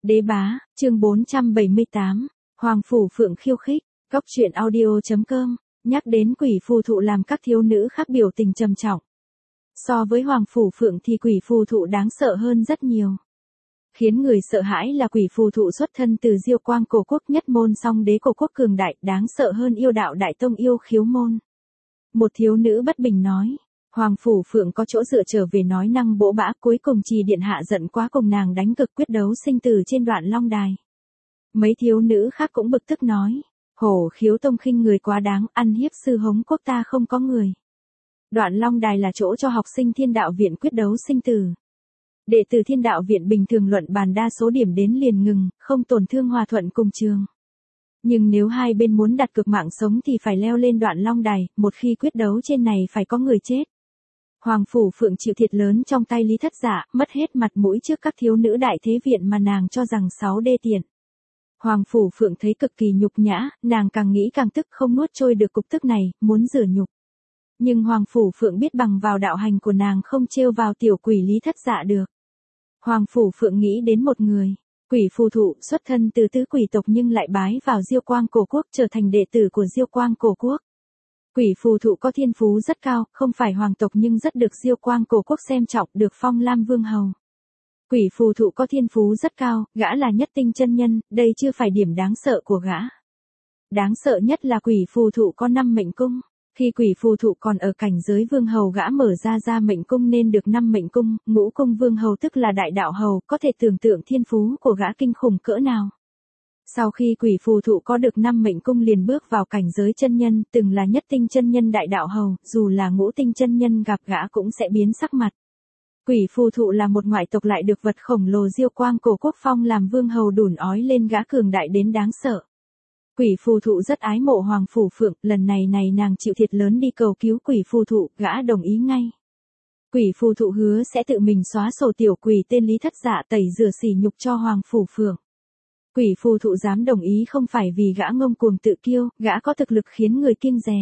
Đế bá, chương 478, Hoàng Phủ Phượng khiêu khích, Cóc truyện audio.com, nhắc đến quỷ phù thụ làm các thiếu nữ khác biểu tình trầm trọng. So với Hoàng Phủ Phượng thì quỷ phù thụ đáng sợ hơn rất nhiều. Khiến người sợ hãi là quỷ phù thụ xuất thân từ Diêu Quang Cổ Quốc nhất môn song đế cổ quốc cường đại, đáng sợ hơn yêu đạo đại tông yêu khiếu môn. Một thiếu nữ bất bình nói. Hoàng Phủ Phượng có chỗ dựa trở về nói năng bỗ bã, cuối cùng Trì điện hạ giận quá cùng nàng đánh cực quyết đấu sinh tử trên Đoạn Long Đài. Mấy thiếu nữ khác cũng bực tức nói, Hổ Khiếu tông khinh người quá đáng, ăn hiếp sư hống quốc ta không có người. Đoạn Long Đài là chỗ cho học sinh Thiên Đạo viện quyết đấu sinh tử. Đệ tử Thiên Đạo viện bình thường luận bàn đa số điểm đến liền ngừng, không tổn thương hòa thuận cùng trường. Nhưng nếu hai bên muốn đặt cược mạng sống thì phải leo lên Đoạn Long Đài, một khi quyết đấu trên này phải có người chết. Hoàng Phủ Phượng chịu thiệt lớn trong tay Lý Thất Dạ, mất hết mặt mũi trước các thiếu nữ đại thế viện mà nàng cho rằng 6 đê tiện. Hoàng Phủ Phượng thấy cực kỳ nhục nhã, nàng càng nghĩ càng tức, không nuốt trôi được cục tức này, muốn rửa nhục. Nhưng Hoàng Phủ Phượng biết bằng vào đạo hành của nàng không trêu vào tiểu quỷ Lý Thất Dạ được. Hoàng Phủ Phượng nghĩ đến một người, quỷ phù thụ xuất thân từ tứ quỷ tộc nhưng lại bái vào Diêu Quang Cổ Quốc trở thành đệ tử của Diêu Quang Cổ Quốc. Quỷ phù thụ có thiên phú rất cao, không phải hoàng tộc nhưng rất được Diêu Quang Cổ Quốc xem trọng, được phong Lam Vương Hầu. Quỷ phù thụ có thiên phú rất cao, gã là nhất tinh chân nhân, đây chưa phải điểm đáng sợ của gã. Đáng sợ nhất là quỷ phù thụ có 5 mệnh cung. Khi quỷ phù thụ còn ở cảnh giới vương hầu gã mở ra mệnh cung nên được 5 mệnh cung, ngũ cung vương hầu tức là đại đạo hầu, có thể tưởng tượng thiên phú của gã kinh khủng cỡ nào. Sau khi quỷ phù thụ có được 5 mệnh cung liền bước vào cảnh giới chân nhân, từng là nhất tinh chân nhân đại đạo hầu, dù là ngũ tinh chân nhân gặp gã cũng sẽ biến sắc mặt. Quỷ phù thụ là một ngoại tộc lại được vật khổng lồ Diêu Quang Cổ Quốc phong làm vương hầu đủn ói lên gã cường đại đến đáng sợ. Quỷ phù thụ rất ái mộ Hoàng Phủ Phượng, lần này nàng chịu thiệt lớn đi cầu cứu quỷ phù thụ, gã đồng ý ngay. Quỷ phù thụ hứa sẽ tự mình xóa sổ tiểu quỷ tên Lý Thất Dạ tẩy rửa sỉ nhục cho Hoàng Phủ Phượng. Quỷ phù thụ dám đồng ý không phải vì gã ngông cuồng tự kiêu, gã có thực lực khiến người kiêng dè.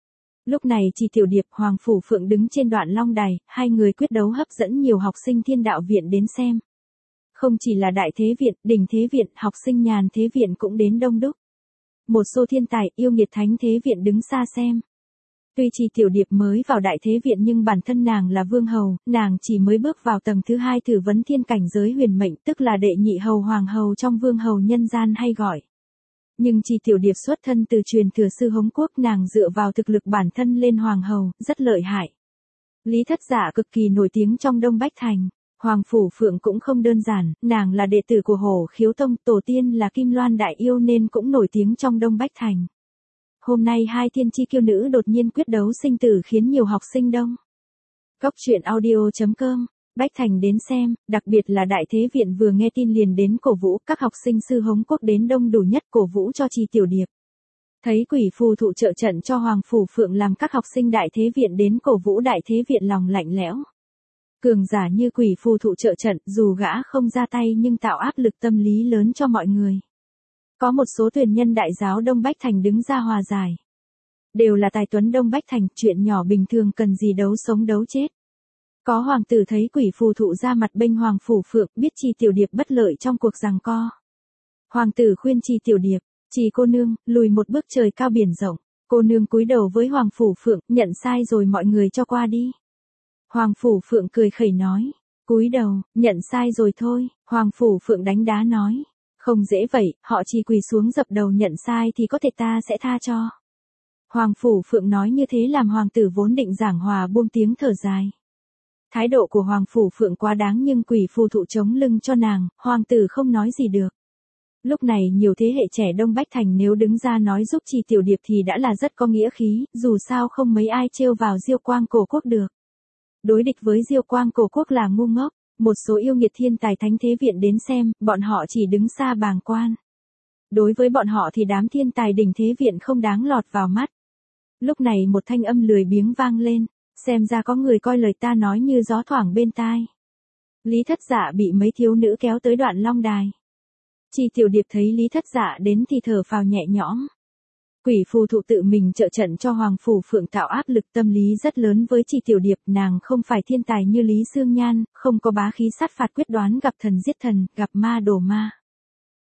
Lúc này Trì Tiểu Điệp Hoàng Phủ Phượng đứng trên Đoạn Long Đài, hai người quyết đấu hấp dẫn nhiều học sinh Thiên Đạo viện đến xem. Không chỉ là Đại Thế viện, Đình Thế viện, học sinh Nhàn Thế viện cũng đến đông đúc. Một số thiên tài yêu nghiệt Thánh Thế viện đứng xa xem. Tuy Trì Tiểu Điệp mới vào Đại Thế viện nhưng bản thân nàng là vương hầu, nàng chỉ mới bước vào tầng thứ 2 thử vấn thiên cảnh giới huyền mệnh, tức là đệ nhị hầu hoàng hầu trong vương hầu nhân gian hay gọi. Nhưng Trì Tiểu Điệp xuất thân từ truyền thừa sư Hống Quốc, nàng dựa vào thực lực bản thân lên hoàng hầu, rất lợi hại. Lý Thất Dạ cực kỳ nổi tiếng trong Đông Bách Thành. Hoàng Phủ Phượng cũng không đơn giản, nàng là đệ tử của Hổ Khiếu tông, tổ tiên là Kim Loan đại yêu nên cũng nổi tiếng trong Đông Bách Thành. Hôm nay hai thiên chi kiêu nữ đột nhiên quyết đấu sinh tử khiến nhiều học sinh đông. Cóc truyện audio.com, Bách Thành đến xem, đặc biệt là Đại Thế viện vừa nghe tin liền đến cổ vũ, các học sinh sư Hống Quốc đến đông đủ nhất cổ vũ cho Trì Tiểu Điệp. Thấy quỷ phù thụ trợ trận cho Hoàng Phủ Phượng làm các học sinh Đại Thế viện đến cổ vũ Đại Thế viện lòng lạnh lẽo. Cường giả như quỷ phù thụ trợ trận, dù gã không ra tay nhưng tạo áp lực tâm lý lớn cho mọi người. Có một số tuyển nhân đại giáo Đông Bách Thành đứng ra hòa giải. Đều là tài tuấn Đông Bách Thành, chuyện nhỏ bình thường cần gì đấu sống đấu chết. Có hoàng tử thấy quỷ phù thụ ra mặt bênh Hoàng Phủ Phượng, biết Trì Tiểu Điệp bất lợi trong cuộc giằng co. Hoàng tử khuyên Trì Tiểu Điệp, Trì cô nương, lùi một bước trời cao biển rộng. Cô nương cúi đầu với Hoàng Phủ Phượng, nhận sai rồi mọi người cho qua đi. Hoàng Phủ Phượng cười khẩy nói, cúi đầu, nhận sai rồi thôi. Hoàng Phủ Phượng đánh đá nói, không dễ vậy, họ chỉ quỳ xuống dập đầu nhận sai thì có thể ta sẽ tha cho. Hoàng Phủ Phượng nói như thế làm hoàng tử vốn định giảng hòa buông tiếng thở dài. Thái độ của Hoàng Phủ Phượng quá đáng nhưng quỷ phù thụ chống lưng cho nàng, hoàng tử không nói gì được. Lúc này nhiều thế hệ trẻ Đông Bách Thành nếu đứng ra nói giúp Trì Tiểu Điệp thì đã là rất có nghĩa khí, dù sao không mấy ai trêu vào Diêu Quang Cổ Quốc được. Đối địch với Diêu Quang Cổ Quốc là ngu ngốc, một số yêu nghiệt thiên tài Thánh Thế viện đến xem, bọn họ chỉ đứng xa bàng quan. Đối với bọn họ thì đám thiên tài Đình Thế viện không đáng lọt vào mắt. Lúc này một thanh âm lười biếng vang lên, xem ra có người coi lời ta nói như gió thoảng bên tai. Lý Thất Dạ bị mấy thiếu nữ kéo tới Đoạn Long Đài. Trì Tiểu Điệp thấy Lý Thất Dạ đến thì thở phào nhẹ nhõm. Quỷ phù thụ tự mình trợ trận cho Hoàng Phủ Phượng tạo áp lực tâm lý rất lớn với Trì Tiểu Điệp, nàng không phải thiên tài như Lý Sương Nhan, không có bá khí sát phạt quyết đoán gặp thần giết thần, gặp ma đổ ma.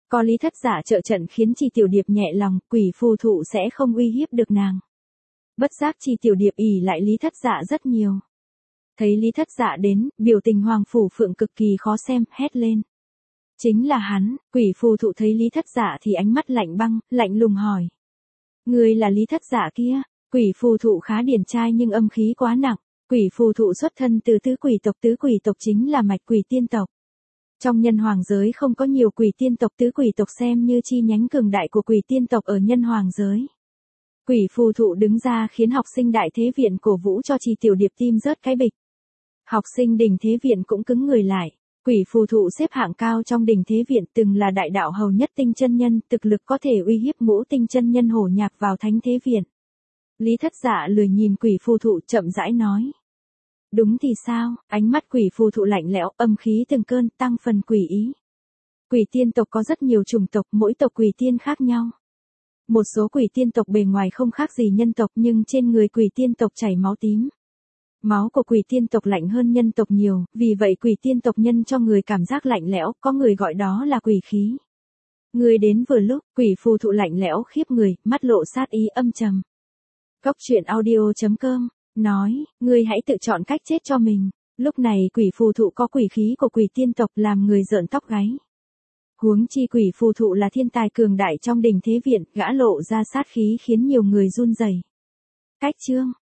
Có Lý Thất Dạ trợ trận khiến Chi Tiểu Điệp nhẹ lòng, quỷ phù thụ sẽ không uy hiếp được nàng. Bất giác Chi Tiểu Điệp ỷ lại Lý Thất Dạ rất nhiều. Thấy Lý Thất Dạ đến, biểu tình Hoàng Phủ Phượng cực kỳ khó xem, hét lên. Chính là hắn. Quỷ phù thụ thấy Lý Thất Dạ thì ánh mắt lạnh băng, lạnh lùng hỏi. Người là Lý Thất Dạ kia? Quỷ phù thụ khá điển trai nhưng âm khí quá nặng. Quỷ phù thụ xuất thân từ tứ quỷ tộc chính là mạch quỷ tiên tộc. Trong nhân hoàng giới không có nhiều quỷ tiên tộc, tứ quỷ tộc xem như chi nhánh cường đại của quỷ tiên tộc ở nhân hoàng giới. Quỷ phù thụ đứng ra khiến học sinh đại thế viện cổ vũ cho Chi Tiểu Điệp tim rớt cái bịch. Học sinh đỉnh thế viện cũng cứng người lại. Quỷ phù thụ xếp hạng cao trong đỉnh thế viện, từng là đại đạo hầu nhất tinh chân nhân, thực lực có thể uy hiếp ngũ tinh chân nhân hổ nhạc vào thánh thế viện. Lý Thất Dạ lười nhìn quỷ phù thụ, chậm rãi nói. Đúng thì sao? Ánh mắt quỷ phù thụ lạnh lẽo, âm khí từng cơn, tăng phần quỷ ý. Quỷ tiên tộc có rất nhiều chủng tộc, mỗi tộc quỷ tiên khác nhau. Một số quỷ tiên tộc bề ngoài không khác gì nhân tộc nhưng trên người quỷ tiên tộc chảy máu tím. Máu của quỷ tiên tộc lạnh hơn nhân tộc nhiều, vì vậy quỷ tiên tộc nhân cho người cảm giác lạnh lẽo, có người gọi đó là quỷ khí. Người đến vừa lúc, quỷ phù thụ lạnh lẽo khiếp người, mắt lộ sát ý âm trầm. Cốc truyện audio.com nói, ngươi hãy tự chọn cách chết cho mình. Lúc này quỷ phù thụ có quỷ khí của quỷ tiên tộc làm người rợn tóc gáy. Huống chi quỷ phù thụ là thiên tài cường đại trong đỉnh thế viện, gã lộ ra sát khí khiến nhiều người run rẩy. Cách chương